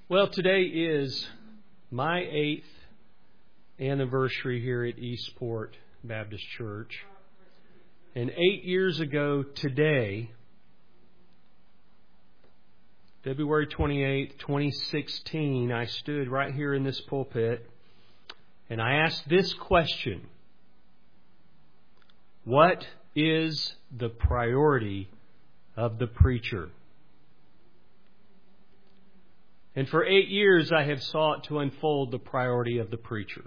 Well, today is my 8th anniversary here at Eastport Baptist Church. And 8 years ago today, February 28th, 2016, I stood right here in this pulpit and I asked this question: what is the priority of the preacher? And for 8 years I have sought to unfold the priority of the preacher.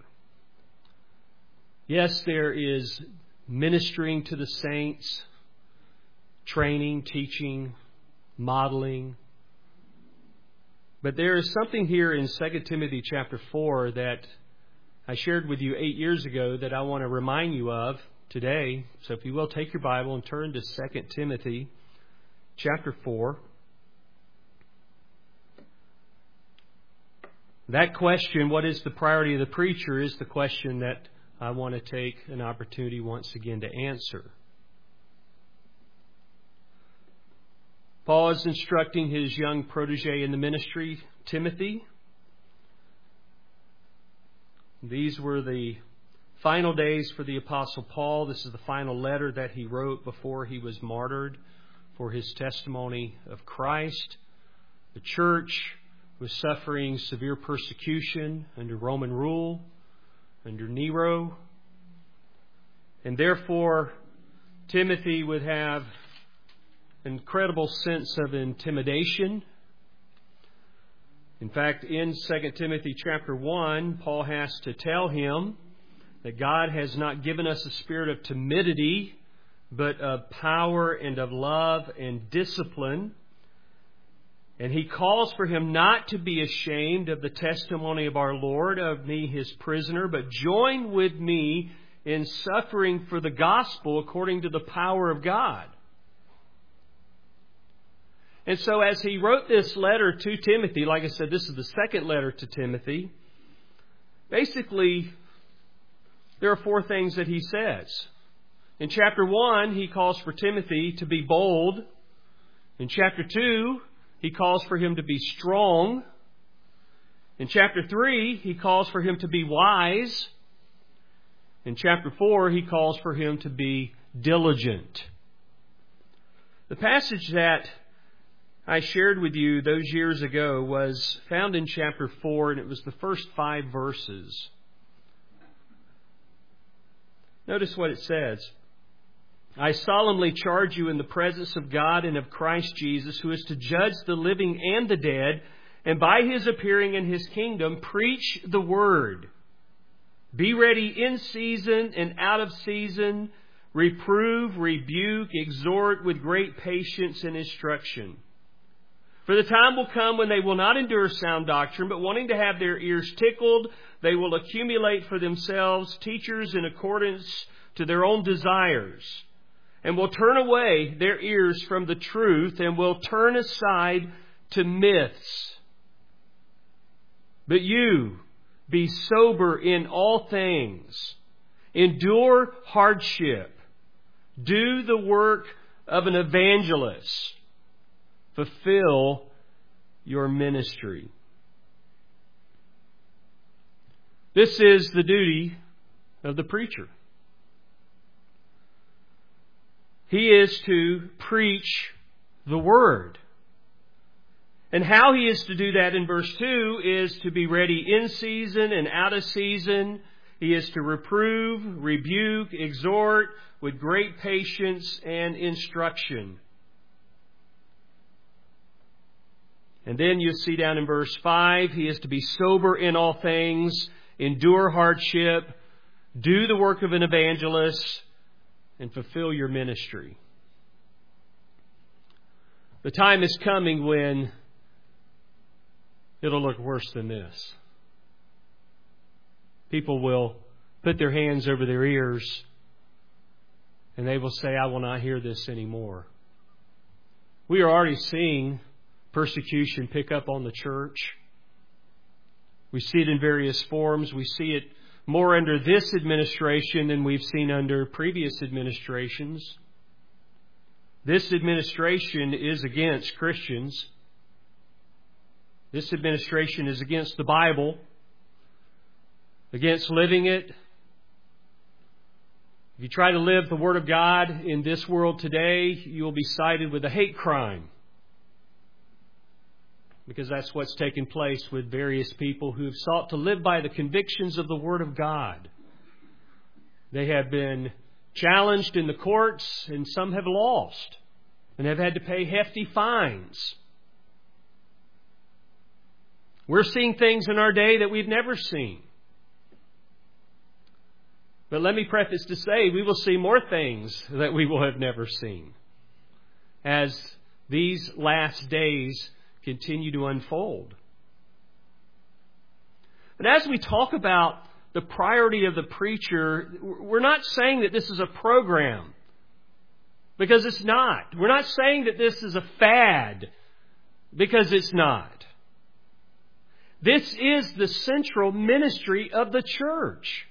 Yes, there is ministering to the saints, training, teaching, modeling. But there is something here in 2 Timothy chapter 4 that I shared with you 8 years ago that I want to remind you of today. So if you will, take your Bible and turn to 2 Timothy chapter 4. That question, what is the priority of the preacher, is the question that I want to take an opportunity once again to answer. Paul is instructing his young protege in the ministry, Timothy. These were the final days for the Apostle Paul. This is the final letter that he wrote before he was martyred for his testimony of Christ. The church was suffering severe persecution under Roman rule, under Nero. And therefore, Timothy would have an incredible sense of intimidation. In fact, in 2 Timothy chapter 1, Paul has to tell him that God has not given us a spirit of timidity, but of power and of love and discipline. And he calls for him not to be ashamed of the testimony of our Lord, of me, his prisoner, but join with me in suffering for the gospel according to the power of God. And so as he wrote this letter to Timothy, like I said, this is the second letter to Timothy. Basically, there are 4 things that he says. In chapter 1, he calls for Timothy to be bold. In chapter 2, he calls for him to be strong. In chapter 3, he calls for him to be wise. In chapter 4, he calls for him to be diligent. The passage that I shared with you those years ago was found in chapter 4, and it was the first 5 verses. Notice what it says. I solemnly charge you in the presence of God and of Christ Jesus, who is to judge the living and the dead, and by His appearing in His kingdom, preach the word. Be ready in season and out of season. Reprove, rebuke, exhort with great patience and instruction. For the time will come when they will not endure sound doctrine, but wanting to have their ears tickled, they will accumulate for themselves teachers in accordance to their own desires, and will turn away their ears from the truth, and will turn aside to myths. But you, be sober in all things. Endure hardship. Do the work of an evangelist. Fulfill your ministry. This is the duty of the preacher. He is to preach the Word. And how he is to do that in verse 2 is to be ready in season and out of season. He is to reprove, rebuke, exhort with great patience and instruction. And then you see down in verse 5, he is to be sober in all things, endure hardship, do the work of an evangelist, and fulfill your ministry. The time is coming when it'll look worse than this. People will put their hands over their ears and they will say, I will not hear this anymore. We are already seeing persecution pick up on the church. We see it in various forms. We see it more under this administration than we've seen under previous administrations. This administration is against Christians. This administration is against the Bible, against living it. If you try to live the Word of God in this world today, you will be cited with a hate crime. Because that's what's taken place with various people who have sought to live by the convictions of the Word of God. They have been challenged in the courts, and some have lost and have had to pay hefty fines. We're seeing things in our day that we've never seen. But let me preface to say, we will see more things that we will have never seen as these last days continue to unfold. But as we talk about the priority of the preacher, we're not saying that this is a program, because it's not. We're not saying that this is a fad, because it's not. This is the central ministry of the church.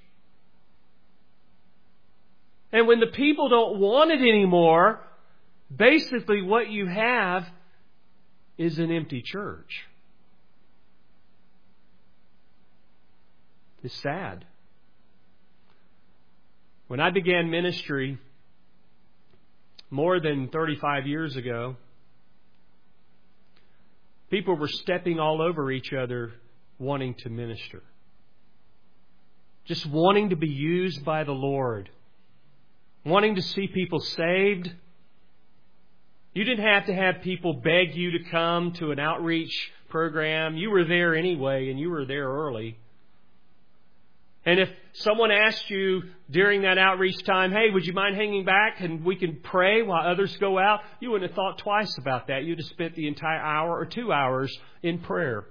And when the people don't want it anymore, basically what you have is an empty church. It's sad. When I began ministry more than 35 years ago, people were stepping all over each other wanting to minister. Just wanting to be used by the Lord. Wanting to see people saved. You didn't have to have people beg you to come to an outreach program. You were there anyway, and you were there early. And if someone asked you during that outreach time, hey, would you mind hanging back and we can pray while others go out? You wouldn't have thought twice about that. You'd have spent the entire hour or 2 hours in prayer.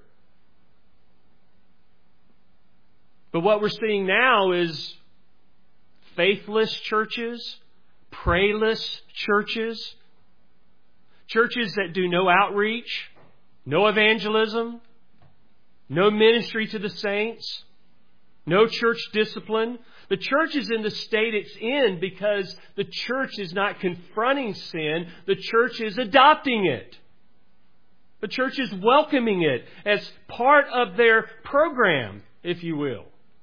But what we're seeing now is faithless churches, prayless churches, churches that do no outreach, no evangelism, no ministry to the saints, no church discipline. The church is in the state it's in because the church is not confronting sin. The church is adopting it. The church is welcoming it as part of their program, if you will.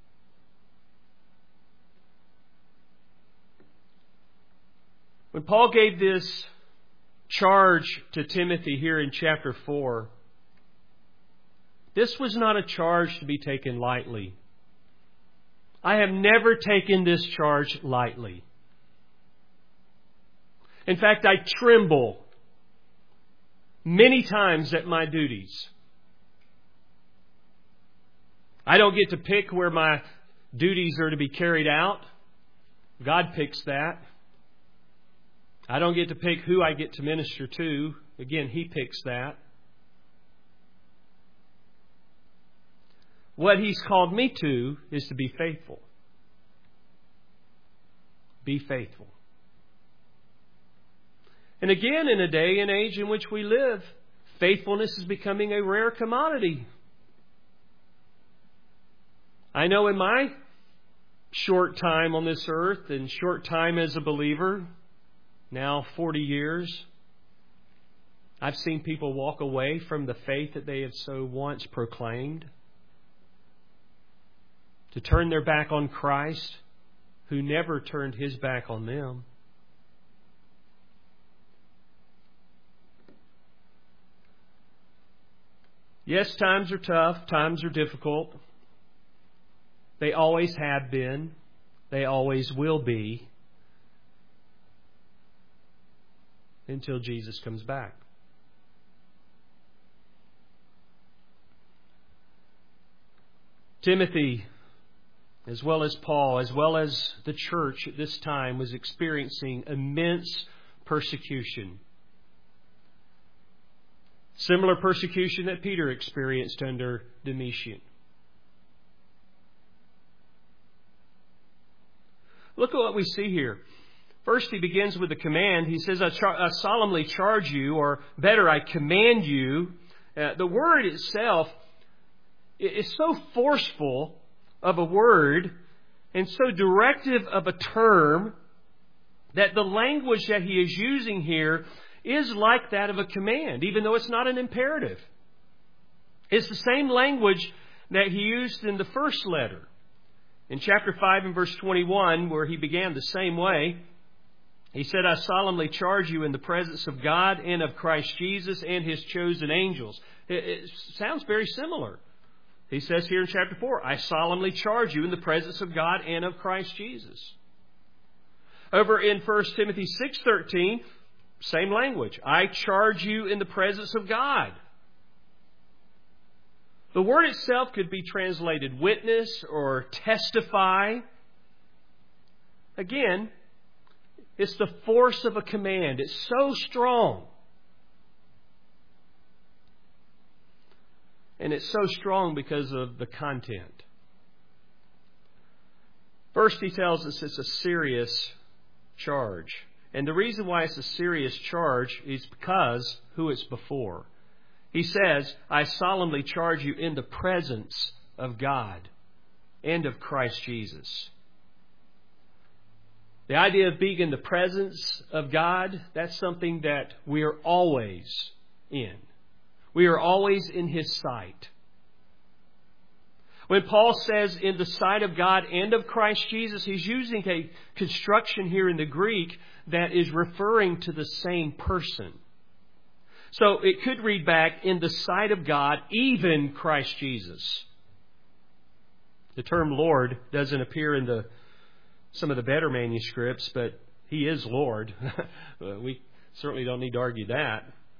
When Paul gave this charge to Timothy here in chapter 4, this was not a charge to be taken lightly. I have never taken this charge lightly. In fact, I tremble many times at my duties. I don't get to pick where my duties are to be carried out. God picks that. I don't get to pick who I get to minister to. Again, He picks that. What He's called me to is to be faithful. Be faithful. And again, in a day and age in which we live, faithfulness is becoming a rare commodity. I know in my short time on this earth and short time as a believer, now 40 years, I've seen people walk away from the faith that they have so once proclaimed, to turn their back on Christ, who never turned His back on them. Yes, times are tough, times are difficult. They always have been. They always will be. Until Jesus comes back. Timothy, as well as Paul, as well as the church at this time, was experiencing immense persecution. Similar persecution that Peter experienced under Domitian. Look at what we see here. First, he begins with a command. He says, I solemnly charge you, or better, I command you. The word itself is so forceful of a word and so directive of a term that the language that he is using here is like that of a command, even though it's not an imperative. It's the same language that he used in the first letter. In chapter 5 and verse 21, where he began the same way, he said, I solemnly charge you in the presence of God and of Christ Jesus and His chosen angels. It sounds very similar. He says here in chapter 4, I solemnly charge you in the presence of God and of Christ Jesus. Over in 1 Timothy 6:13, same language. I charge you in the presence of God. The word itself could be translated witness or testify. Again, it's the force of a command. It's so strong. And it's so strong because of the content. First, he tells us it's a serious charge. And the reason why it's a serious charge is because who it's before. He says, I solemnly charge you in the presence of God and of Christ Jesus. The idea of being in the presence of God, that's something that we are always in. We are always in His sight. When Paul says in the sight of God and of Christ Jesus, he's using a construction here in the Greek that is referring to the same person. So it could read back, in the sight of God, even Christ Jesus. The term Lord doesn't appear in some of the better manuscripts, but He is Lord. We certainly don't need to argue that.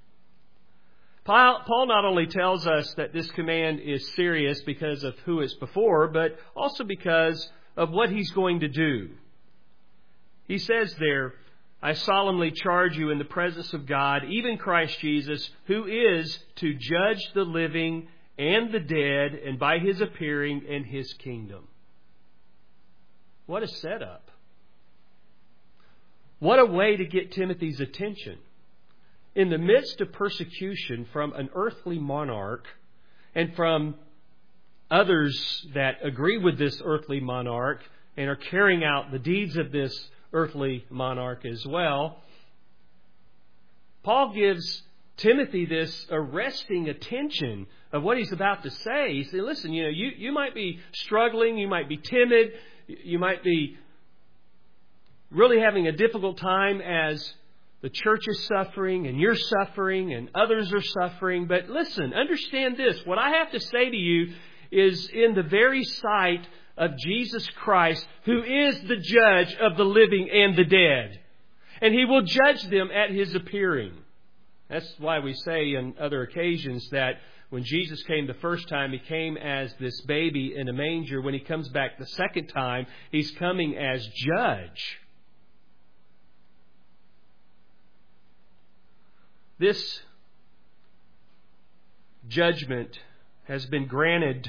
Paul not only tells us that this command is serious because of who it's before, but also because of what he's going to do. He says there, I solemnly charge you in the presence of God, even Christ Jesus, who is to judge the living and the dead, and by His appearing in His kingdom. What a setup. What a way to get Timothy's attention. In the midst of persecution from an earthly monarch and from others that agree with this earthly monarch and are carrying out the deeds of this earthly monarch as well, Paul gives Timothy this arresting attention of what he's about to say. He said, listen, you might be struggling, you might be timid, you might be really having a difficult time as the church is suffering and you're suffering and others are suffering. But listen, understand this. What I have to say to you is in the very sight of Jesus Christ, who is the judge of the living and the dead. And He will judge them at His appearing. That's why we say on other occasions that when Jesus came the first time, He came as this baby in a manger. When He comes back the second time, He's coming as judge. This judgment has been granted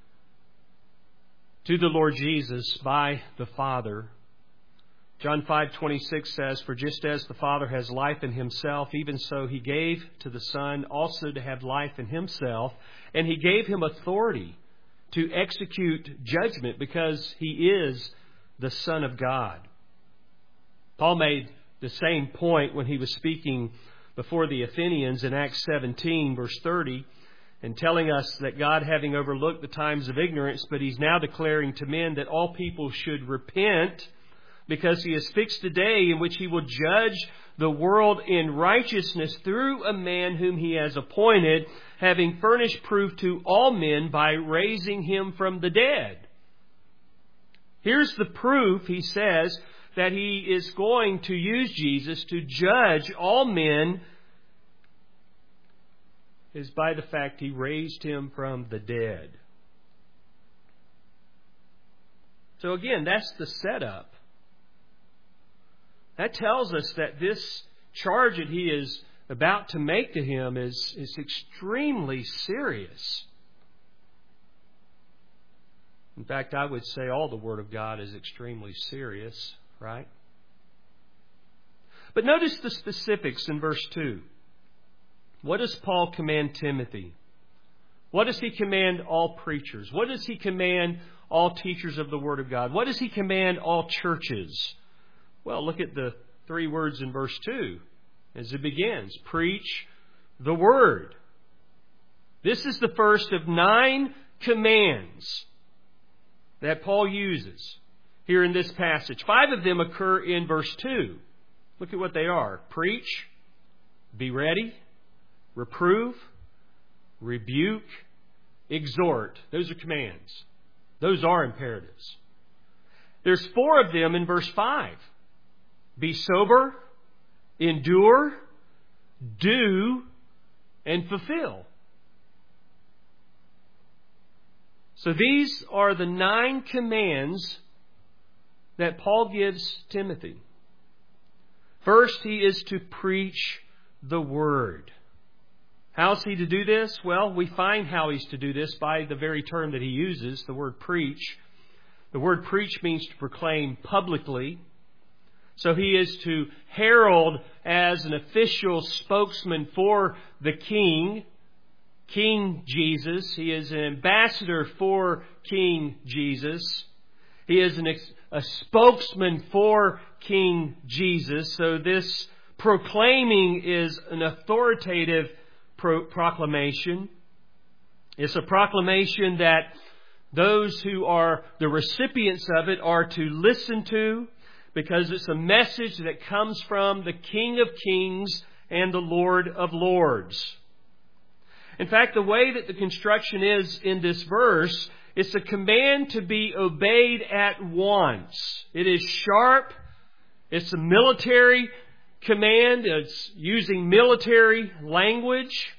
to the Lord Jesus by the Father. John 5:26 says, For just as the Father has life in Himself, even so He gave to the Son also to have life in Himself, and He gave Him authority to execute judgment because He is the Son of God. Paul made the same point when he was speaking before the Athenians in Acts 17, verse 30, and telling us that God, having overlooked the times of ignorance, but He's now declaring to men that all people should repent, because He has fixed a day in which He will judge the world in righteousness through a man whom He has appointed, having furnished proof to all men by raising Him from the dead. Here's the proof, he says, that He is going to use Jesus to judge all men, is by the fact He raised Him from the dead. So again, that's the setup. That tells us that this charge that He is about to make to him is extremely serious. In fact, I would say all the Word of God is extremely serious, right? But notice the specifics in verse 2. What does Paul command Timothy? What does he command all preachers? What does he command all teachers of the Word of God? What does he command all churches? Well, look at the 3 words in verse 2 as it begins. Preach the Word. This is the first of 9 commands that Paul uses here in this passage. 5 of them occur in verse 2. Look at what they are. Preach, be ready, reprove, rebuke, exhort. Those are commands. Those are imperatives. There's 4 of them in verse 5. Be sober, endure, do, and fulfill. So these are the 9 commands that Paul gives Timothy. First, he is to preach the Word. How is he to do this? Well, we find how he's to do this by the very term that he uses, the word preach. The word preach means to proclaim publicly. So he is to herald as an official spokesman for the King, King Jesus. He is an ambassador for King Jesus. He is a spokesman for King Jesus. So this proclaiming is an authoritative proclamation. It's a proclamation that those who are the recipients of it are to listen to, because it's a message that comes from the King of Kings and the Lord of Lords. In fact, the way that the construction is in this verse, it's a command to be obeyed at once. It is sharp. It's a military command. It's using military language.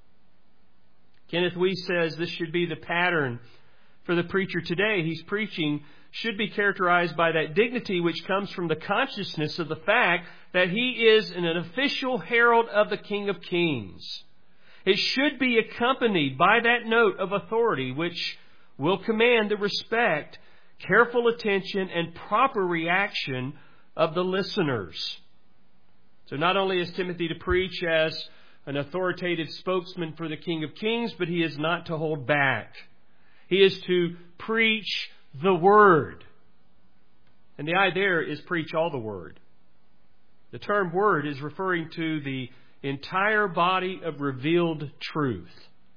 Kenneth Wuest says this should be the pattern for the preacher today. He's preaching should be characterized by that dignity which comes from the consciousness of the fact that he is an official herald of the King of Kings. It should be accompanied by that note of authority which will command the respect, careful attention, and proper reaction of the listeners. So not only is Timothy to preach as an authoritative spokesman for the King of Kings, but he is not to hold back. He is to preach the Word. And the idea there is preach all the Word. The term Word is referring to the entire body of revealed truth.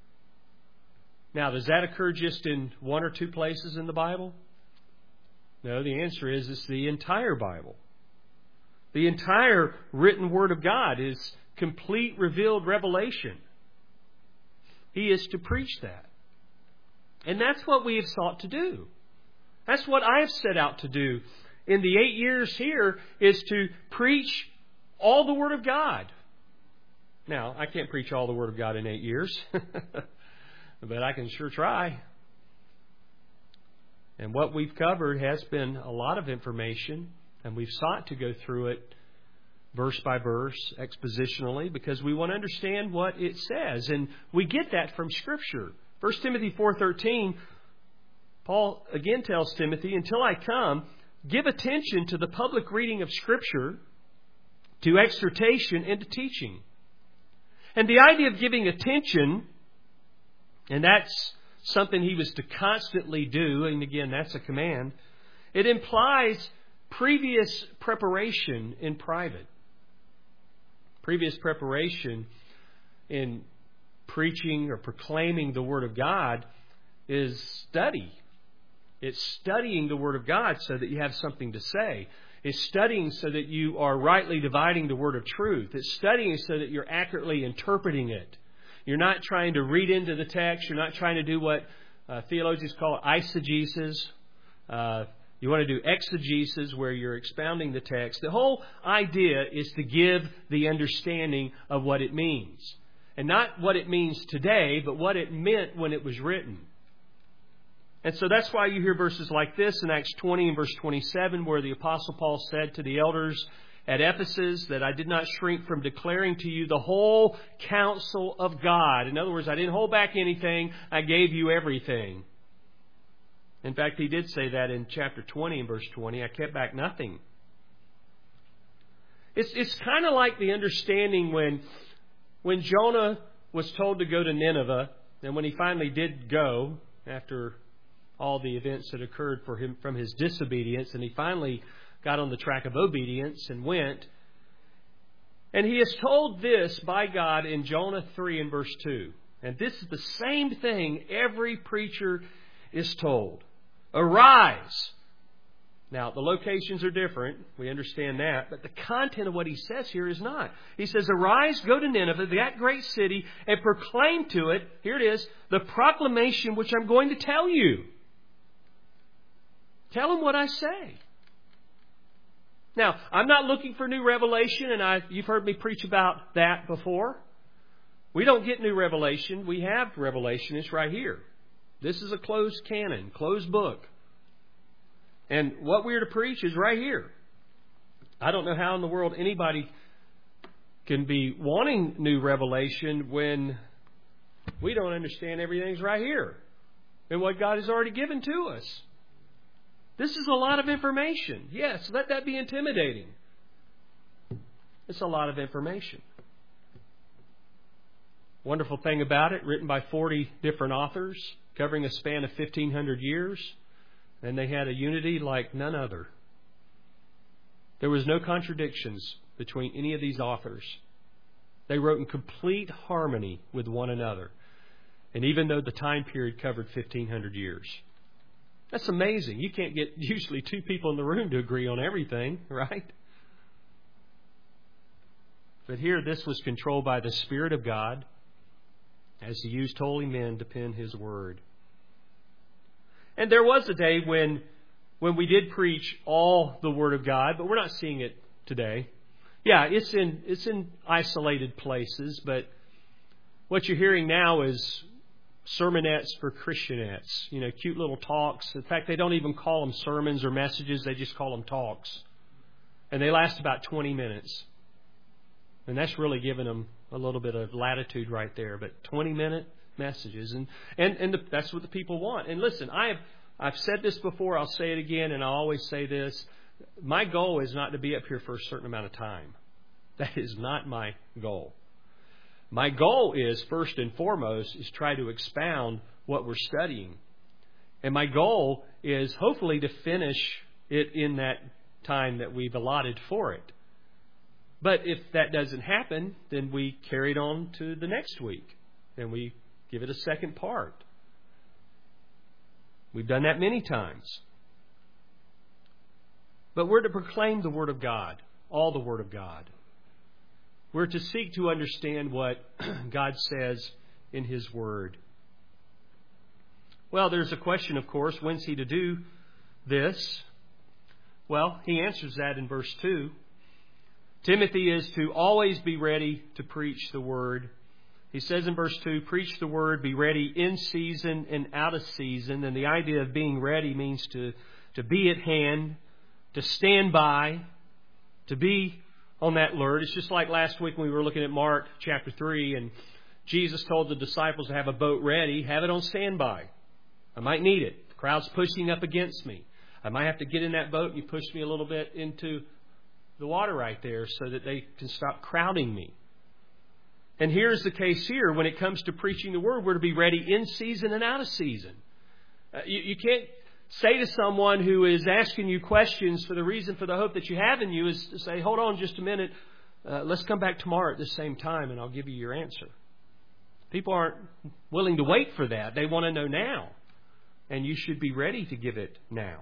Now, does that occur just in 1 or 2 places in the Bible? No, the answer is it's the entire Bible. The entire written Word of God is complete revealed revelation. He is to preach that. And that's what we have sought to do. That's what I have set out to do in the 8 years here, is to preach all the Word of God. Now, I can't preach all the Word of God in 8 years, but I can sure try. And what we've covered has been a lot of information, and we've sought to go through it verse by verse, expositionally, because we want to understand what it says. And we get that from Scripture. 1 Timothy 4:13, Paul again tells Timothy, until I come, give attention to the public reading of Scripture, to exhortation, and to teaching. And the idea of giving attention, and that's something he was to constantly do, and again, that's a command, it implies previous preparation in private. Previous preparation in preaching or proclaiming the Word of God is study. It's studying the Word of God so that you have something to say. It's studying so that you are rightly dividing the Word of truth. It's studying so that you're accurately interpreting it. You're not trying to read into the text. You're not trying to do what theologians call eisegesis. You want to do exegesis, where you're expounding the text. The whole idea is to give the understanding of what it means. And not what it means today, but what it meant when it was written. And so that's why you hear verses like this in Acts 20 and verse 27, where the Apostle Paul said to the elders at Ephesus that I did not shrink from declaring to you the whole counsel of God. In other words, I didn't hold back anything. I gave you everything. In fact, he did say that in chapter 20 and verse 20. I kept back nothing. It's kind of like the understanding when Jonah was told to go to Nineveh, and when he finally did go, after all the events that occurred for him from his disobedience, and he finally got on the track of obedience and went. And he is told this by God in Jonah 3 and verse 2. And this is the same thing every preacher is told. Arise. Now, the locations are different. We understand that. But the content of what he says here is not. He says, arise, go to Nineveh, that great city, and proclaim to it, here it is, the proclamation which I'm going to tell you. Tell them what I say. Now, I'm not looking for new revelation, and you've heard me preach about that before. We don't get new revelation. We have revelation. It's right here. This is a closed canon, closed book. And what we're to preach is right here. I don't know how in the world anybody can be wanting new revelation when we don't understand everything's right here and what God has already given to us. This is a lot of information. Yes, let that be intimidating. It's a lot of information. Wonderful thing about it, written by 40 different authors, covering a span of 1,500 years. And they had a unity like none other. There was no contradictions between any of these authors. They wrote in complete harmony with one another. And even though the time period covered 1,500 years. That's amazing. You can't get usually two people in the room to agree on everything, right? But here this was controlled by the Spirit of God as He used holy men to pen His Word. And there was a day when we did preach all the Word of God, but we're not seeing it today. Yeah, it's in isolated places, but what you're hearing now is sermonettes for Christianettes. You know, cute little talks. In fact, they don't even call them sermons or messages. They just call them talks. And they last about 20 minutes. And that's really giving them a little bit of latitude right there. But 20-minute messages. And that's what the people want. And listen, I've said this before. I'll say it again. And I'll always say this. My goal is not to be up here for a certain amount of time. That is not my goal. My goal is, first and foremost, is try to expound what we're studying. And my goal is hopefully to finish it in that time that we've allotted for it. But if that doesn't happen, then we carry it on to the next week. And we give it a second part. We've done that many times. But we're to proclaim the Word of God, all the Word of God. We're to seek to understand what God says in His Word. Well, there's a question, of course, when's He to do this? Well, He answers that in verse 2. Timothy is to always be ready to preach the Word. He says in verse 2, preach the Word, be ready in season and out of season. And the idea of being ready means to be at hand, to stand by, to be on that alert. It's just like last week when we were looking at Mark chapter 3 and Jesus told the disciples to have a boat ready, have it on standby. I might need it. The crowd's pushing up against me. I might have to get in that boat and you push me a little bit into the water right there so that they can stop crowding me. And here's the case here. When it comes to preaching the Word, we're to be ready in season and out of season. You can't say to someone who is asking you questions for the reason for the hope that you have in you is to say, hold on just a minute. Let's come back tomorrow at the same time and I'll give you your answer. People aren't willing to wait for that. They want to know now. And you should be ready to give it now.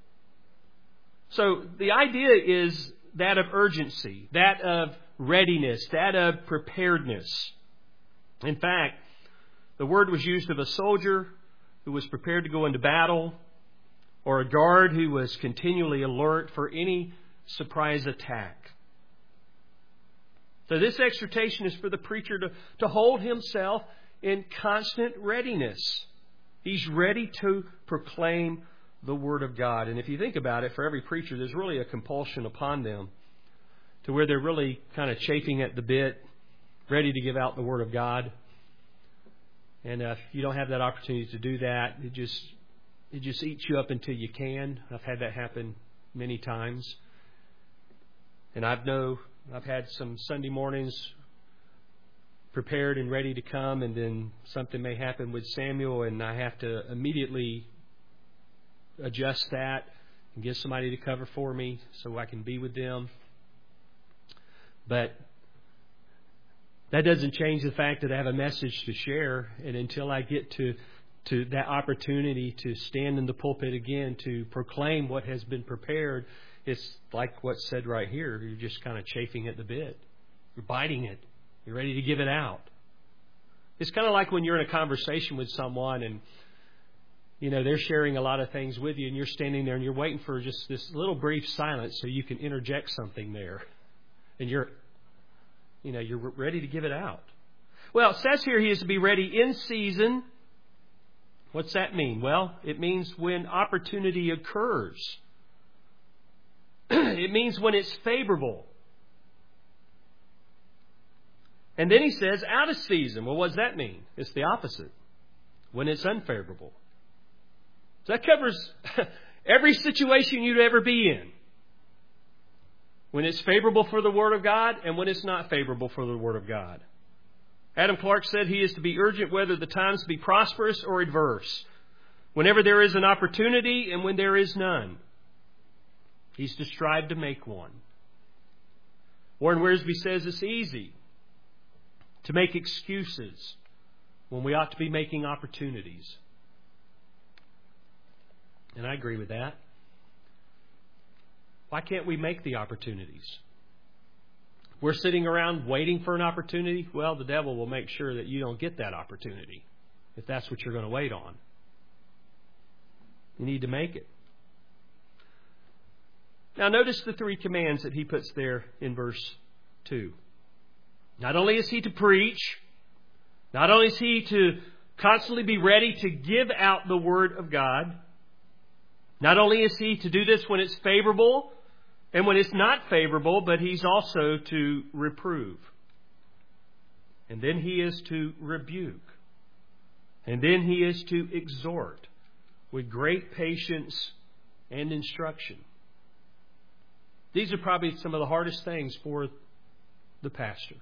So the idea is that of urgency, that of readiness, that of preparedness. In fact, the word was used of a soldier who was prepared to go into battle, or a guard who was continually alert for any surprise attack. So this exhortation is for the preacher to hold himself in constant readiness. He's ready to proclaim the Word of God. And if you think about it, for every preacher, there's really a compulsion upon them to where they're really kind of chafing at the bit, ready to give out the Word of God. And if you don't have that opportunity to do that, it just eats you up until you can. I've had that happen many times. And I've had some Sunday mornings prepared and ready to come, and then something may happen with Samuel, and I have to immediately adjust that and get somebody to cover for me so I can be with them. But That doesn't change the fact that I have a message to share, and until I get to that opportunity to stand in the pulpit again to proclaim what has been prepared, it's like what's said right here. You're just kind of chafing at the bit. You're biting it. You're ready to give it out. It's kind of like when you're in a conversation with someone and, you know, they're sharing a lot of things with you and you're standing there and you're waiting for just this little brief silence so you can interject something there. And you're ready to give it out. Well, it says here he is to be ready in season. What's that mean? Well, it means when opportunity occurs. It means when it's favorable. And then he says out of season. Well, what does that mean? It's the opposite. When it's unfavorable. So that covers every situation you'd ever be in. When it's favorable for the Word of God and when it's not favorable for the Word of God. Adam Clark said he is to be urgent whether the times be prosperous or adverse. Whenever there is an opportunity and when there is none. He's to strive to make one. Warren Wiersbe says it's easy to make excuses when we ought to be making opportunities. And I agree with that. Why can't we make the opportunities? We're sitting around waiting for an opportunity. Well, the devil will make sure that you don't get that opportunity if that's what you're going to wait on. You need to make it. Now notice the three commands that he puts there in verse 2. Not only is he to preach, not only is he to constantly be ready to give out the Word of God, not only is he to do this when it's favorable and when it's not favorable, but he's also to reprove. And then he is to rebuke. And then he is to exhort with great patience and instruction. These are probably some of the hardest things for the pastor.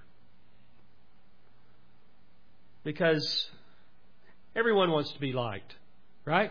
Because everyone wants to be liked, right?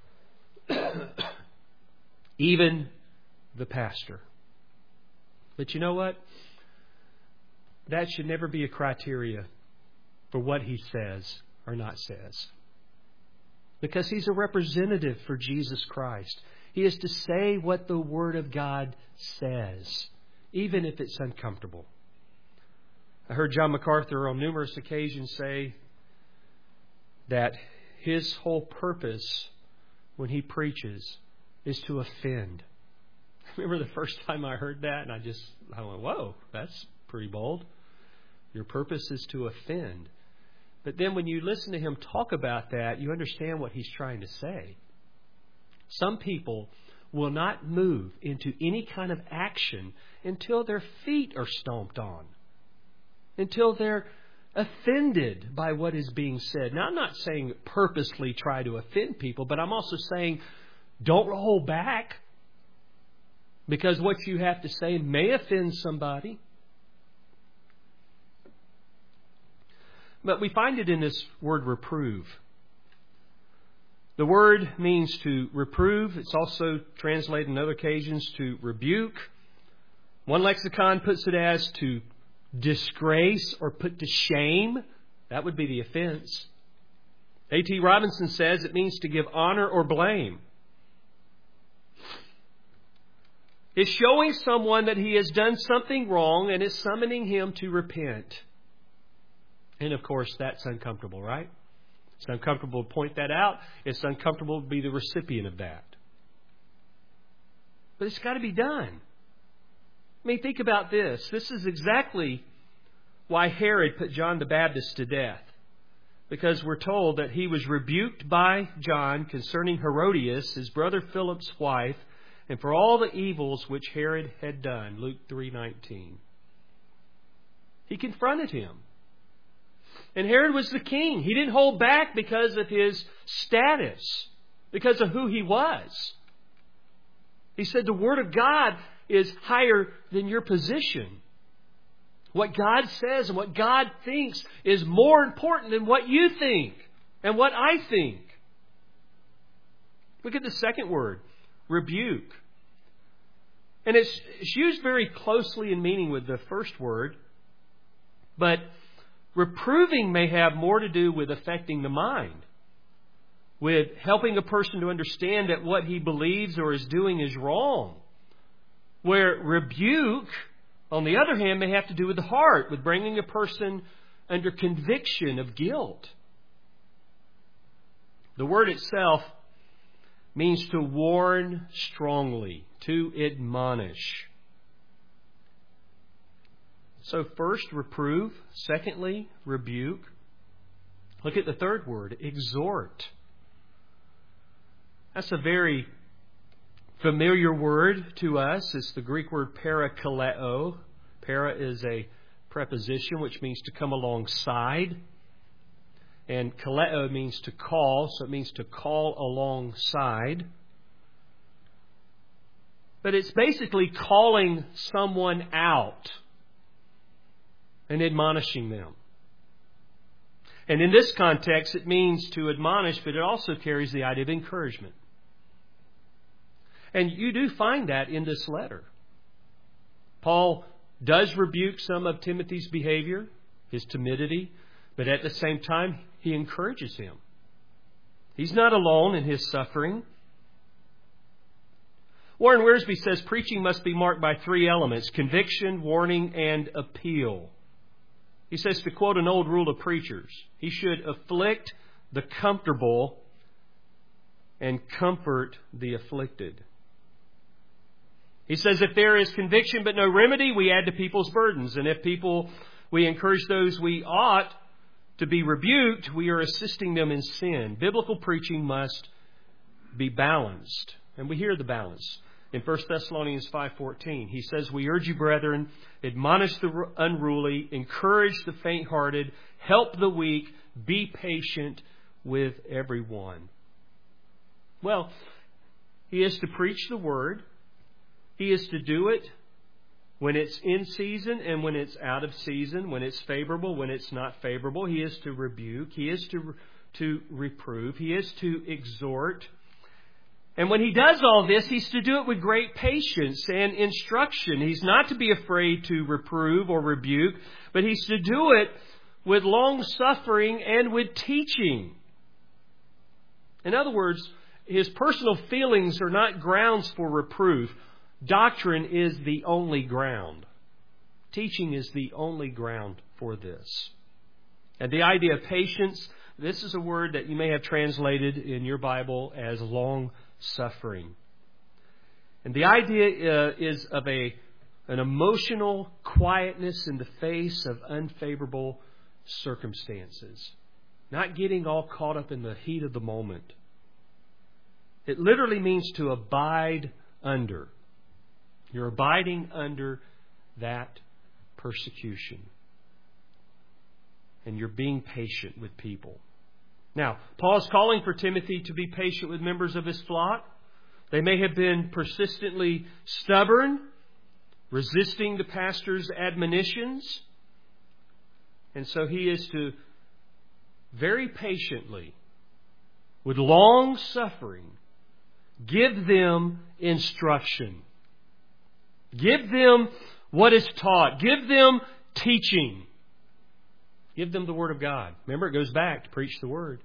Even the pastor. But you know what? That should never be a criteria for what he says or not says. Because he's a representative for Jesus Christ. He is to say what the Word of God says, even if it's uncomfortable. I heard John MacArthur on numerous occasions say that his whole purpose when he preaches is to offend. I remember the first time I heard that and I went, whoa, that's pretty bold. Your purpose is to offend. But then when you listen to him talk about that, you understand what he's trying to say. Some people will not move into any kind of action until their feet are stomped on. Until they're offended by what is being said. Now, I'm not saying purposely try to offend people, but I'm also saying don't hold back. Because what you have to say may offend somebody. But we find it in this word reprove. The word means to reprove. It's also translated on other occasions to rebuke. One lexicon puts it as to disgrace or put to shame. That would be the offense. A.T. Robinson says it means to give honor or blame. It's showing someone that he has done something wrong and is summoning him to repent. And of course, that's uncomfortable, right? It's uncomfortable to point that out. It's uncomfortable to be the recipient of that. But it's got to be done. I mean, think about this. This is exactly why Herod put John the Baptist to death. Because we're told that he was rebuked by John concerning Herodias, his brother Philip's wife, and for all the evils which Herod had done. Luke 3:19. He confronted him. And Herod was the king. He didn't hold back because of his status, because of who he was. He said the Word of God is higher than your position. What God says and what God thinks is more important than what you think and what I think. Look at the second word, rebuke. And it's used very closely in meaning with the first word. But reproving may have more to do with affecting the mind, with helping a person to understand that what he believes or is doing is wrong. Where rebuke, on the other hand, may have to do with the heart, with bringing a person under conviction of guilt. The word itself means to warn strongly, to admonish. So first, reprove. Secondly, rebuke. Look at the third word, exhort. That's a very familiar word to us. It's the Greek word parakaleo. Para is a preposition which means to come alongside. And kaleo means to call, so it means to call alongside. But it's basically calling someone out and admonishing them. And in this context, it means to admonish, but it also carries the idea of encouragement. And you do find that in this letter. Paul does rebuke some of Timothy's behavior, his timidity, but at the same time, he encourages him. He's not alone in his suffering. Warren Wiersbe says preaching must be marked by three elements: conviction, warning, and appeal. He says, to quote an old rule of preachers, he should afflict the comfortable and comfort the afflicted. He says, if there is conviction but no remedy, we add to people's burdens. And if we encourage those we ought to be rebuked, we are assisting them in sin. Biblical preaching must be balanced. And we hear the balance. In 1 Thessalonians 5:14, he says, we urge you, brethren, admonish the unruly, encourage the faint-hearted, help the weak, be patient with everyone. Well, he is to preach the word. He is to do it when it's in season and when it's out of season, when it's favorable, when it's not favorable. He is to rebuke. He is to reprove. He is to exhort. And when he does all this, he's to do it with great patience and instruction. He's not to be afraid to reprove or rebuke, but he's to do it with long suffering and with teaching. In other words, his personal feelings are not grounds for reproof. Doctrine is the only ground. Teaching is the only ground for this. And the idea of patience, this is a word that you may have translated in your Bible as long suffering. And the idea is of an emotional quietness in the face of unfavorable circumstances. Not getting all caught up in the heat of the moment. It literally means to abide under. You're abiding under that persecution. And you're being patient with people. Now, Paul is calling for Timothy to be patient with members of his flock. They may have been persistently stubborn, resisting the pastor's admonitions. And so he is to very patiently, with long suffering, give them instruction. Give them what is taught. Give them teaching. Give them the Word of God. Remember, it goes back to preach the Word.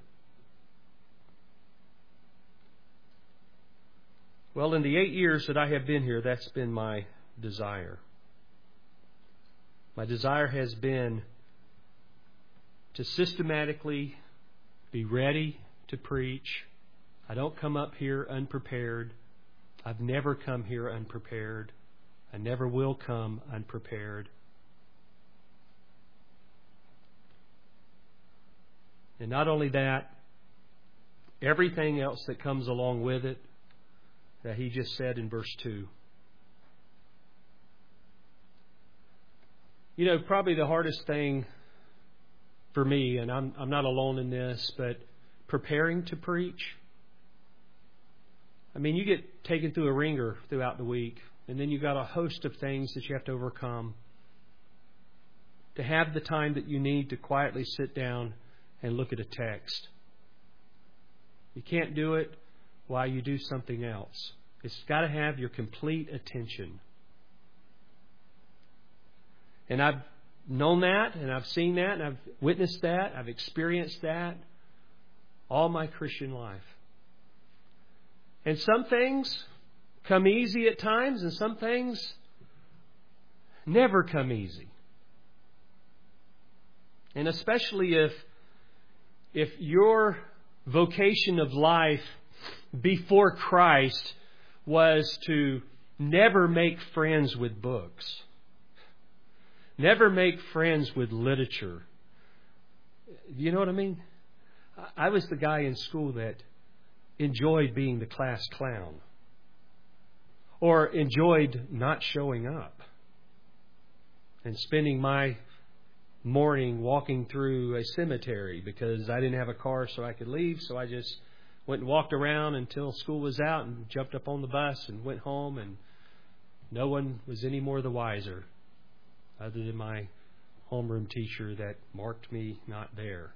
Well, in the 8 years that I have been here, that's been my desire. My desire has been to systematically be ready to preach. I don't come up here unprepared. I've never come here unprepared. I never will come unprepared. And not only that, everything else that comes along with it that he just said in verse 2. You know, probably the hardest thing for me, and I'm not alone in this, but preparing to preach. I mean, you get taken through a ringer throughout the week, and then you've got a host of things that you have to overcome. To have the time that you need to quietly sit down and look at a text. You can't do it while you do something else. It's got to have your complete attention. And I've known that, and I've seen that, and I've witnessed that. I've experienced that all my Christian life. And some things come easy at times, and some things never come easy. And especially if your vocation of life before Christ was to never make friends with books, never make friends with literature. You know what I mean? I was the guy in school that enjoyed being the class clown, or enjoyed not showing up and spending my morning walking through a cemetery because I didn't have a car so I could leave. So I just went and walked around until school was out and jumped up on the bus and went home, and no one was any more the wiser other than my homeroom teacher that marked me not there.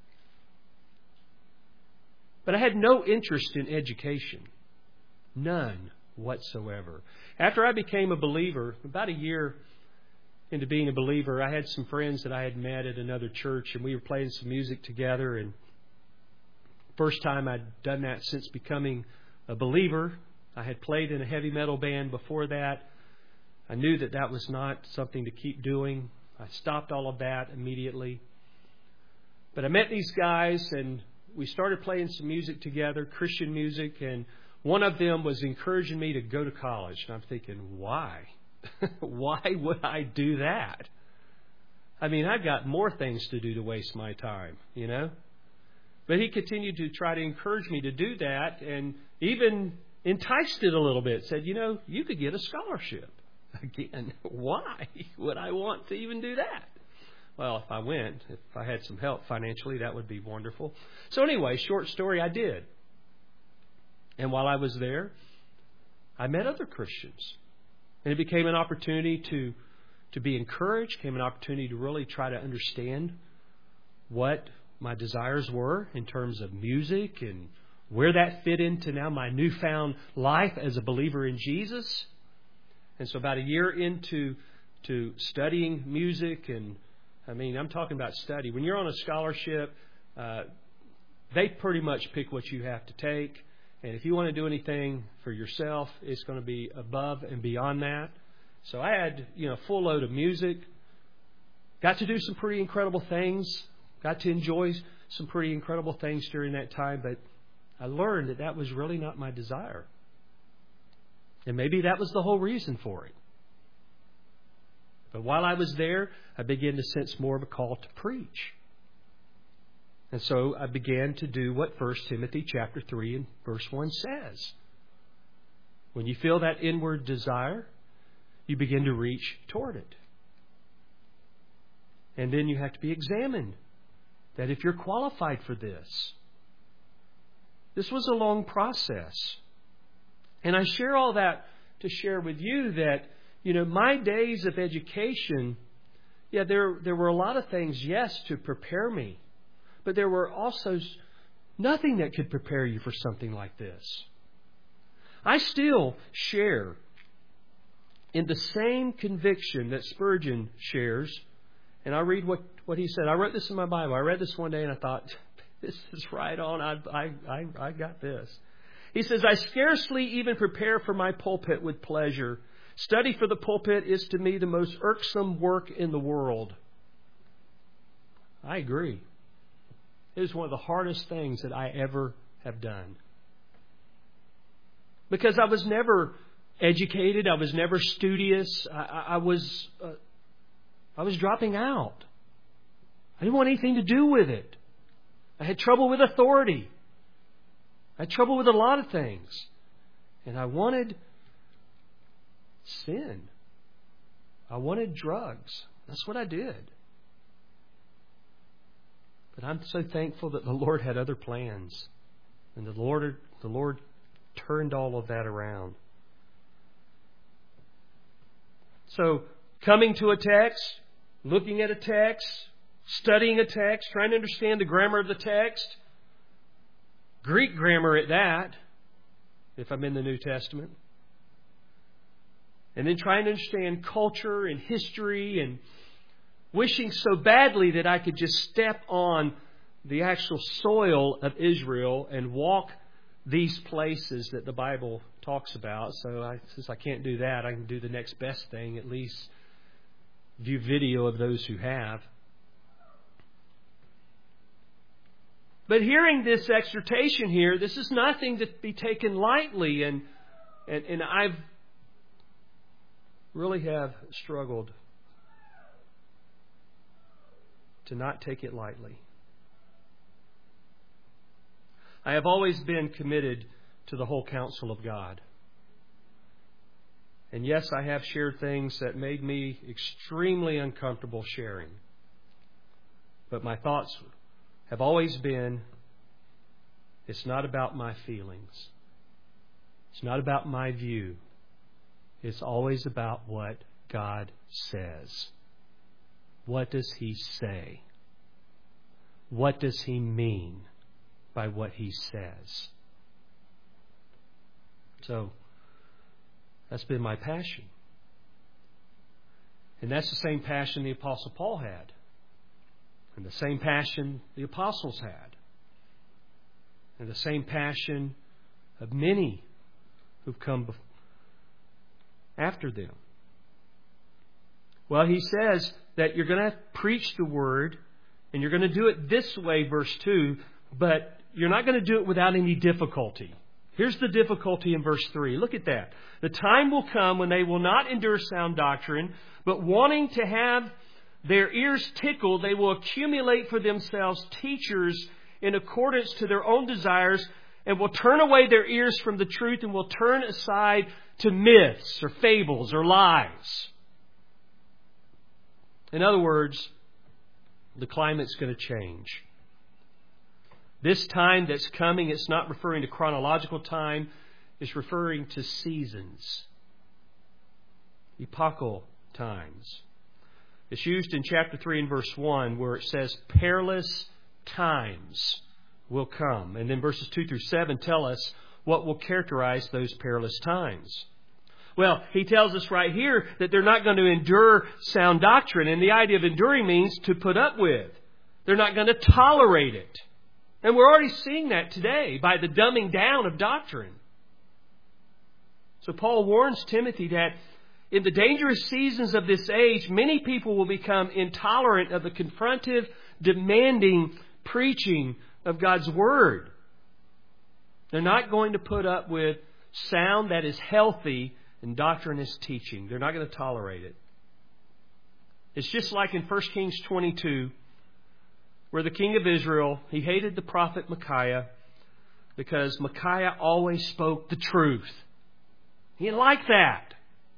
But I had no interest in education. None whatsoever. After I became a believer, about a year into being a believer, I had some friends that I had met at another church, and we were playing some music together. And first time I'd done that since becoming a believer. I had played in a heavy metal band before that. I knew that that was not something to keep doing. I stopped all of that immediately. But I met these guys, and we started playing some music together, Christian music, and one of them was encouraging me to go to college. And I'm thinking, why? Why would I do that? I mean, I've got more things to do to waste my time, you know? But he continued to try to encourage me to do that, and even enticed it a little bit. Said, you know, you could get a scholarship. Again, why would I want to even do that? Well, if I had some help financially, that would be wonderful. So anyway, short story, I did. And while I was there, I met other Christians. And it became an opportunity to be encouraged, became an opportunity to really try to understand what my desires were in terms of music and where that fit into now my newfound life as a believer in Jesus. And so about a year into studying music, and I mean, I'm talking about study. When you're on a scholarship, they pretty much pick what you have to take. And if you want to do anything for yourself, it's going to be above and beyond that. So I had, full load of music. Got to do some pretty incredible things. Got to enjoy some pretty incredible things during that time. But I learned that that was really not my desire. And maybe that was the whole reason for it. But while I was there, I began to sense more of a call to preach. And so I began to do what 1 Timothy chapter 3 and verse 1 says. When you feel that inward desire, you begin to reach toward it. And then you have to be examined. That if you're qualified for this. This was a long process. And I share all that to share with you that, my days of education, there were a lot of things, yes, to prepare me. But there were also nothing that could prepare you for something like this. I still share in the same conviction that Spurgeon shares. And I read what he said. I wrote this in my Bible. I read this one day and I thought, this is right on. I got this. He says, I scarcely even prepare for my pulpit with pleasure. Study for the pulpit is to me the most irksome work in the world. I agree. It is one of the hardest things that I ever have done. Because I was never educated. I was never studious. I was dropping out. I didn't want anything to do with it. I had trouble with authority. I had trouble with a lot of things. And I wanted sin. I wanted drugs. That's what I did. But I'm so thankful that the Lord had other plans. And the Lord turned all of that around. So, coming to a text, looking at a text, studying a text, trying to understand the grammar of the text, Greek grammar at that, if I'm in the New Testament, and then trying to understand culture and history and wishing so badly that I could just step on the actual soil of Israel and walk these places that the Bible talks about. So since I can't do that, I can do the next best thing, at least view video of those who have. But hearing this exhortation here, this is nothing to be taken lightly, and I've really have struggled to not take it lightly. I have always been committed to the whole counsel of God. And yes, I have shared things that made me extremely uncomfortable sharing. But my thoughts have always been, it's not about my feelings. It's not about my view. It's always about what God says. What does He say? What does He mean by what He says? So, that's been my passion. And that's the same passion the Apostle Paul had. And the same passion the apostles had. And the same passion of many who've come after them. Well, he says that you're going to preach the Word, and you're going to do it this way, verse 2, but you're not going to do it without any difficulty. Here's the difficulty in verse 3. Look at that. The time will come when they will not endure sound doctrine, but wanting to have their ears tickled, they will accumulate for themselves teachers in accordance to their own desires, and will turn away their ears from the truth and will turn aside to myths or fables or lies. In other words, the climate's going to change. This time that's coming, it's not referring to chronological time. It's referring to seasons. Epochal times. It's used in chapter 3 and verse 1 where it says perilous times will come. And then verses 2 through 7 tell us what will characterize those perilous times. Well, he tells us right here that they're not going to endure sound doctrine. And the idea of enduring means to put up with. They're not going to tolerate it. And we're already seeing that today by the dumbing down of doctrine. So Paul warns Timothy that in the dangerous seasons of this age, many people will become intolerant of the confrontive, demanding preaching of God's Word. They're not going to put up with sound that is healthy and doctrinous teaching. They're not going to tolerate it. It's just like in 1 Kings 22, where the king of Israel, he hated the prophet Micaiah because Micaiah always spoke the truth. He didn't like that.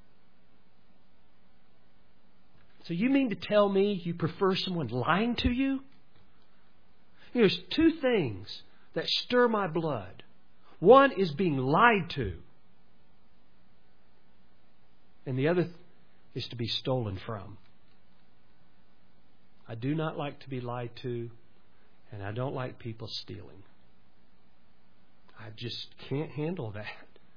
So you mean to tell me you prefer someone lying to you? There's two things that stir my blood. One is being lied to. And the other is to be stolen from. I do not like to be lied to, and I don't like people stealing. I just can't handle that.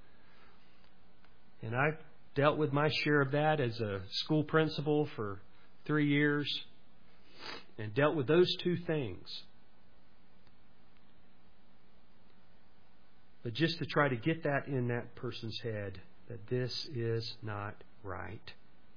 And I've dealt with my share of that as a school principal for 3 years and dealt with those two things. But just to try to get that in that person's head, that this is not right.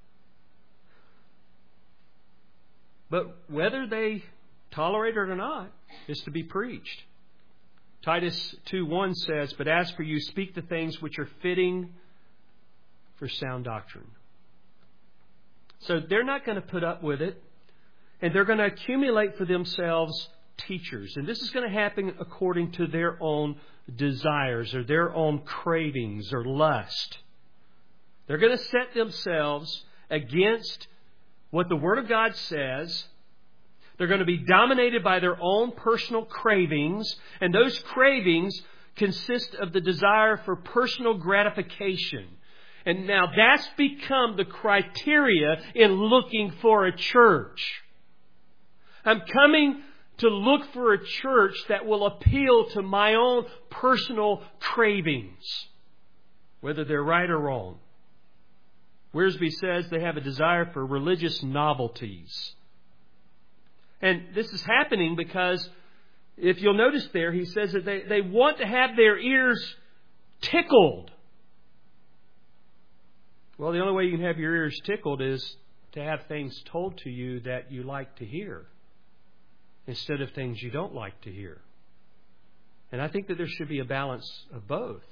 But whether they tolerate it or not is to be preached. Titus 2:1 says, "But as for you, speak the things which are fitting for sound doctrine." So they're not going to put up with it. And they're going to accumulate for themselves teachers. And this is going to happen according to their own desires or their own cravings or lust. They're going to set themselves against what the Word of God says. They're going to be dominated by their own personal cravings. And those cravings consist of the desire for personal gratification. And now that's become the criteria in looking for a church. I'm coming to look for a church that will appeal to my own personal cravings, whether they're right or wrong. Wiersbe says they have a desire for religious novelties. And this is happening because, if you'll notice there, he says that they want to have their ears tickled. Well, the only way you can have your ears tickled is to have things told to you that you like to hear, instead of things you don't like to hear. And I think that there should be a balance of both.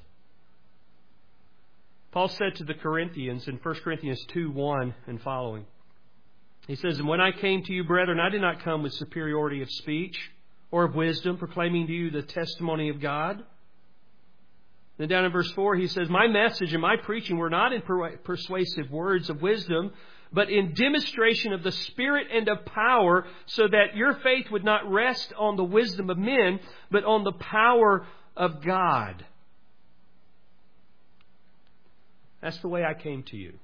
Paul said to the Corinthians in 1 Corinthians 2:1 and following, he says, "And when I came to you, brethren, I did not come with superiority of speech or of wisdom, proclaiming to you the testimony of God." Then down in verse 4, he says, "My message and my preaching were not in persuasive words of wisdom, but in demonstration of the Spirit and of power, so that your faith would not rest on the wisdom of men, but on the power of God." That's the way I came to you.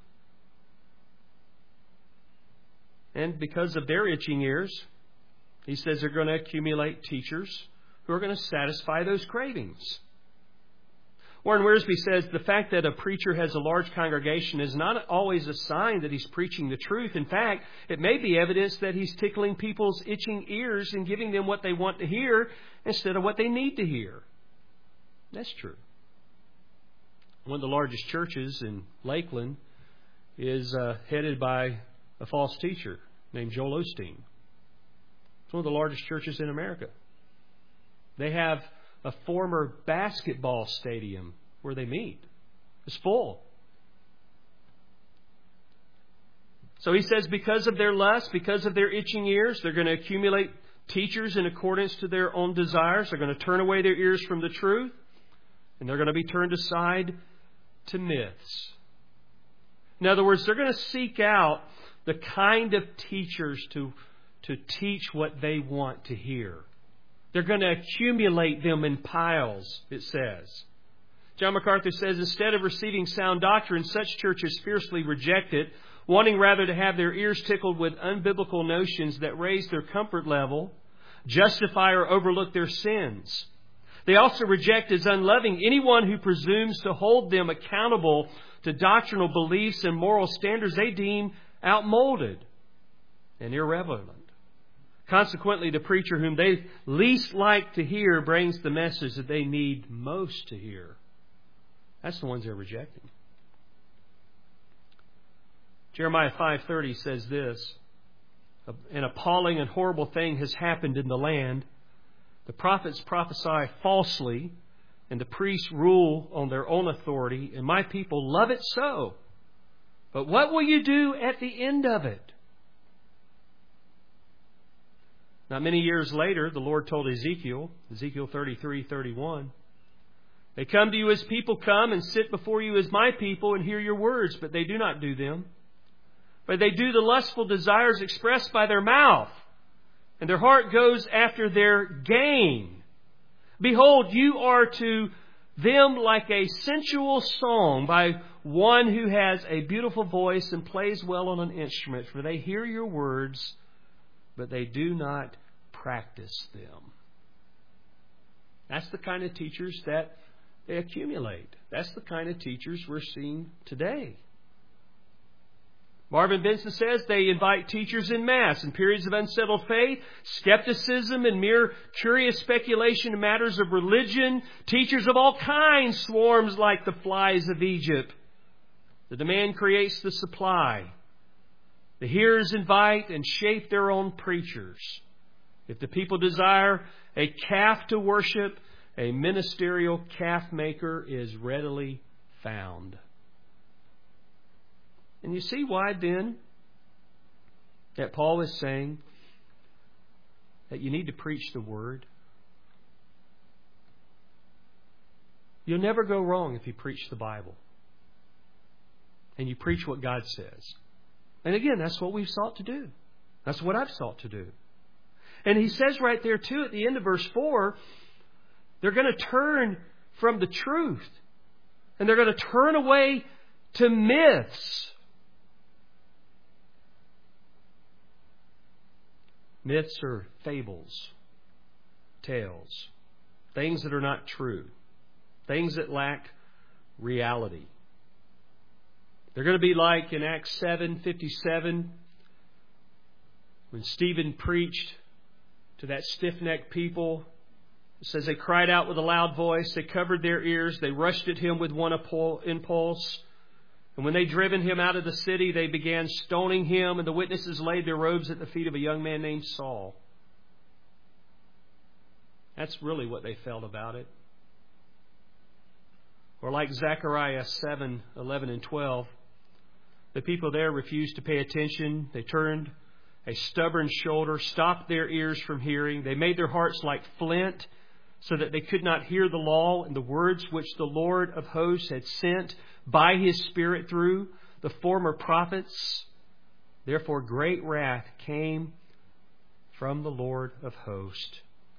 And because of their itching ears, he says they're going to accumulate teachers who are going to satisfy those cravings. Warren Wiersbe says the fact that a preacher has a large congregation is not always a sign that he's preaching the truth. In fact, it may be evidence that he's tickling people's itching ears and giving them what they want to hear instead of what they need to hear. That's true. One of the largest churches in Lakeland is headed by a false teacher named Joel Osteen. It's one of the largest churches in America. They have a former basketball stadium where they meet. It's full. So he says because of their lust, because of their itching ears, they're going to accumulate teachers in accordance to their own desires. They're going to turn away their ears from the truth, and they're going to be turned aside to myths. In other words, they're going to seek out the kind of teachers to teach what they want to hear. They're going to accumulate them in piles, it says. John MacArthur says, instead of receiving sound doctrine, such churches fiercely reject it, wanting rather to have their ears tickled with unbiblical notions that raise their comfort level, justify or overlook their sins. They also reject as unloving anyone who presumes to hold them accountable to doctrinal beliefs and moral standards they deem outmoded and irrelevant. Consequently, the preacher whom they least like to hear brings the message that they need most to hear. That's the ones they're rejecting. Jeremiah 5:30 says this, "An appalling and horrible thing has happened in the land. The prophets prophesy falsely, and the priests rule on their own authority, and my people love it so. But what will you do at the end of it?" Not many years later, the Lord told Ezekiel 33:31, "They come to you as people come and sit before you as my people and hear your words, but they do not do them. But they do the lustful desires expressed by their mouth, and their heart goes after their gain. Behold, you are to them like a sensual song by one who has a beautiful voice and plays well on an instrument, for they hear your words, but they do not practice them." That's the kind of teachers that they accumulate. That's the kind of teachers we're seeing today. Marvin Benson says they invite teachers in mass in periods of unsettled faith, skepticism, and mere curious speculation in matters of religion. Teachers of all kinds swarms like the flies of Egypt. The demand creates the supply. The hearers invite and shape their own preachers. If the people desire a calf to worship, a ministerial calf maker is readily found. And you see why then that Paul is saying that you need to preach the Word. You'll never go wrong if you preach the Bible and you preach what God says. And again, that's what we've sought to do. That's what I've sought to do. And he says right there too at the end of verse 4, they're going to turn from the truth. And they're going to turn away to myths. Myths are fables, tales, things that are not true, things that lack reality. They're going to be like in Acts 7:57 when Stephen preached to that stiff-necked people. It says they cried out with a loud voice. They covered their ears. They rushed at him with one impulse. And when they'd driven him out of the city, they began stoning him, and the witnesses laid their robes at the feet of a young man named Saul. That's really what they felt about it. Or like Zechariah 7, 11 and 12, the people there refused to pay attention. They turned a stubborn shoulder, stopped their ears from hearing. They made their hearts like flint so that they could not hear the law and the words which the Lord of hosts had sent by His Spirit through the former prophets. Therefore great wrath came from the Lord of hosts.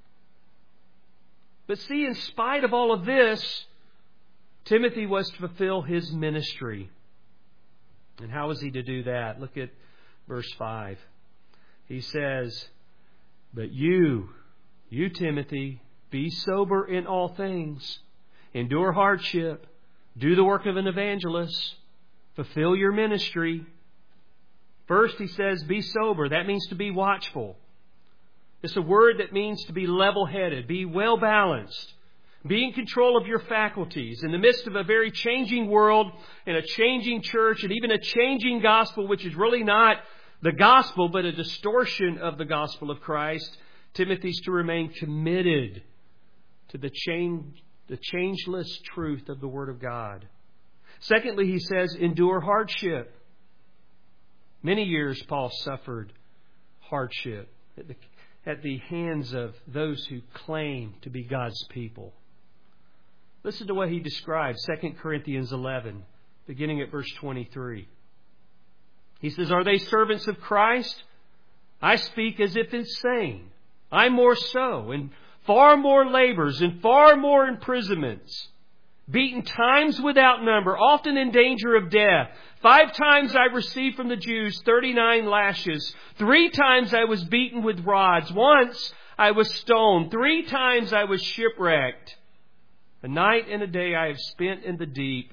But see, in spite of all of this, Timothy was to fulfill his ministry. And how was he to do that? Look at verse 5. He says, "But you, Timothy, be sober in all things, endure hardship, do the work of an evangelist, fulfill your ministry." First, he says, be sober. That means to be watchful. It's a word that means to be level-headed, be well-balanced, be in control of your faculties in the midst of a very changing world and a changing church and even a changing gospel, which is really not the gospel, but a distortion of the gospel of Christ. Timothy's to remain committed to the changeless truth of the Word of God. Secondly, he says, endure hardship. Many years Paul suffered hardship at the hands of those who claim to be God's people. Listen to what he describes, 2 Corinthians 11, beginning at verse 23. He says, "Are they servants of Christ? I speak as if insane. I more so, and far more labors, and far more imprisonments. Beaten times without number, often in danger of death. 5 times I received from the Jews 39 lashes. 3 times I was beaten with rods. Once I was stoned. 3 times I was shipwrecked. A night and a day I have spent in the deep.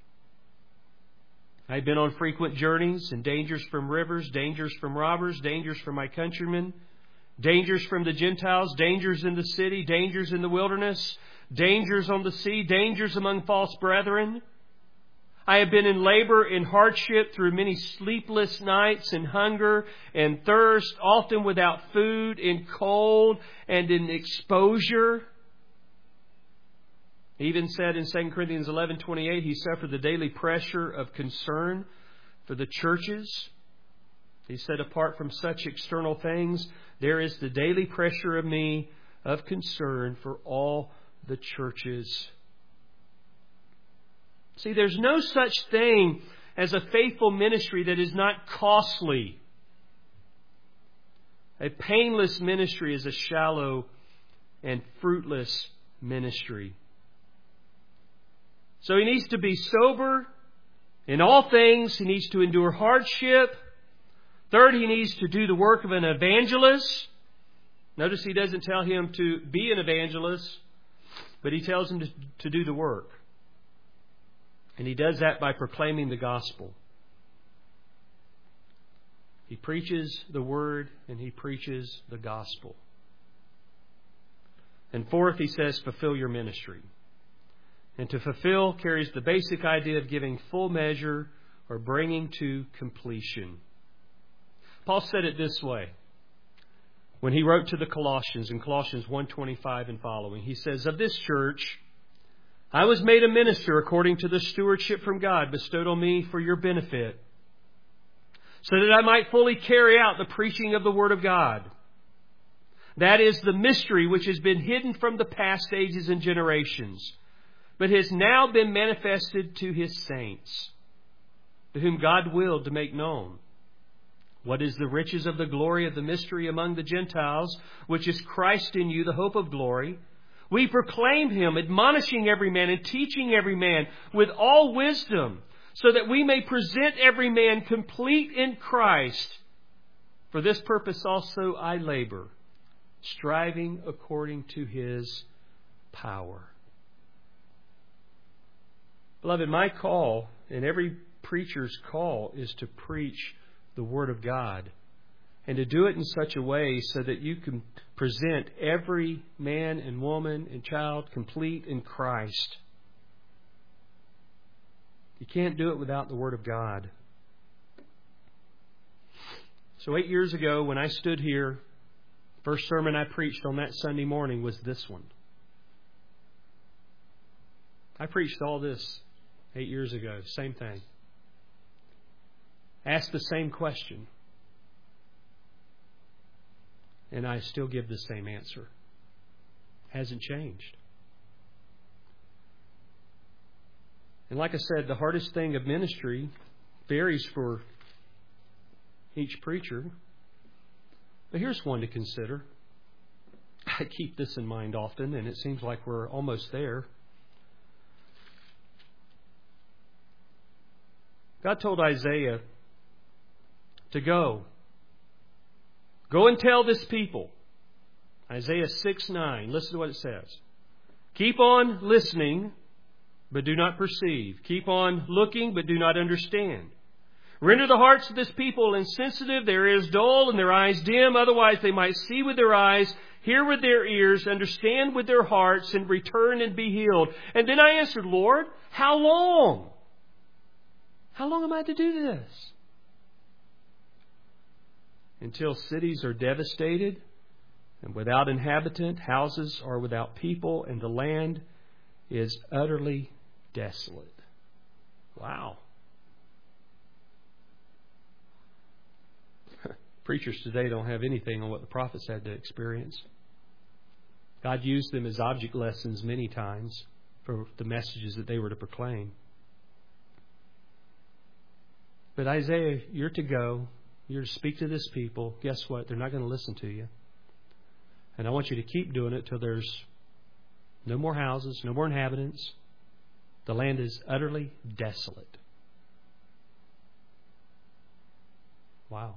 I have been on frequent journeys and dangers from rivers, dangers from robbers, dangers from my countrymen, dangers from the Gentiles, dangers in the city, dangers in the wilderness, dangers on the sea, dangers among false brethren. I have been in labor and hardship through many sleepless nights and hunger and thirst, often without food, in cold and in exposure." He even said in 2 Corinthians 11:28, he suffered the daily pressure of concern for the churches. He said, apart from such external things, there is the daily pressure of me of concern for all the churches. See, there's no such thing as a faithful ministry that is not costly. A painless ministry is a shallow and fruitless ministry. So he needs to be sober in all things. He needs to endure hardship. Third, he needs to do the work of an evangelist. Notice he doesn't tell him to be an evangelist, but he tells him to do the work. And he does that by proclaiming the gospel. He preaches the word and he preaches the gospel. And fourth, he says, fulfill your ministry. And to fulfill carries the basic idea of giving full measure or bringing to completion. Paul said it this way when he wrote to the Colossians in Colossians 1:25 and following. He says, "Of this church I was made a minister according to the stewardship from God bestowed on me for your benefit, so that I might fully carry out the preaching of the Word of God. That is the mystery which has been hidden from the past ages and generations, but has now been manifested to His saints, to whom God willed to make known what is the riches of the glory of the mystery among the Gentiles, which is Christ in you, the hope of glory. We proclaim Him, admonishing every man and teaching every man with all wisdom, so that we may present every man complete in Christ. For this purpose also I labor, striving according to His power." Beloved, my call and every preacher's call is to preach the Word of God And to do it in such a way so that you can present every man and woman and child complete in Christ. You can't do it without the Word of God. So 8 years ago, when I stood here, first sermon I preached on that Sunday morning was this one. I preached all this 8 years ago. Same thing. Asked the same question. And I still give the same answer. Hasn't changed. And like I said, the hardest thing of ministry varies for each preacher. But here's one to consider. I keep this in mind often, and it seems like we're almost there. God told Isaiah to go. Go and tell this people. Isaiah 6:9. Listen to what it says. Keep on listening, but do not perceive. Keep on looking, but do not understand. Render the hearts of this people insensitive, their ears dull, and their eyes dim. Otherwise they might see with their eyes, hear with their ears, understand with their hearts, and return and be healed. And then I answered, Lord, how long? How long am I to do this? Until cities are devastated and without inhabitant, houses are without people, and the land is utterly desolate. Wow. Preachers today don't have anything on what the prophets had to experience. God used them as object lessons many times for the messages that they were to proclaim. But Isaiah, you're to go. You're to speak to this people. Guess what? They're not going to listen to you. And I want you to keep doing it till there's no more houses, no more inhabitants. The land is utterly desolate. Wow.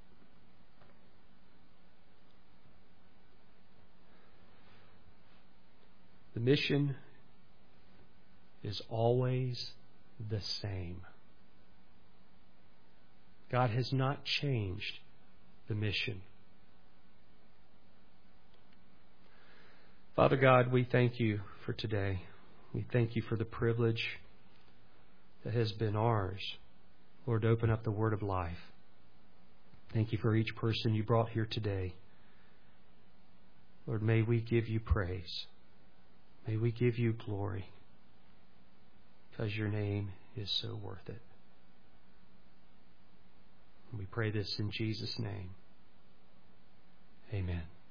The mission is always the same. God has not changed the mission. Father God, we thank you for today. We thank you for the privilege that has been ours, Lord, to open up the Word of life. Thank you for each person you brought here today. Lord, may we give you praise. May we give you glory, because your name is so worth it. We pray this in Jesus' name. Amen.